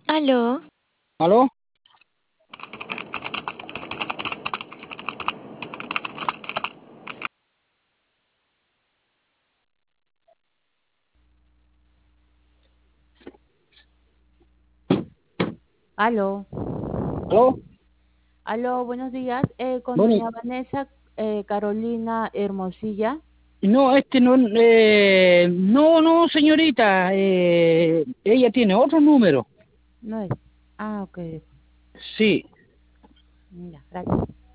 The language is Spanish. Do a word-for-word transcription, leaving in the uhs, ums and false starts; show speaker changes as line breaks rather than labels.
¿Aló?
¿Aló?
Aló,
¿Aló?
aló, buenos días. Eh, con
Bueno,
doña Vanessa eh, Carolina Hermosilla.
no, este no, eh, no, no, señorita, eh, ella tiene otro número.
No es. Ah, ok.
Sí,
Ya, gracias.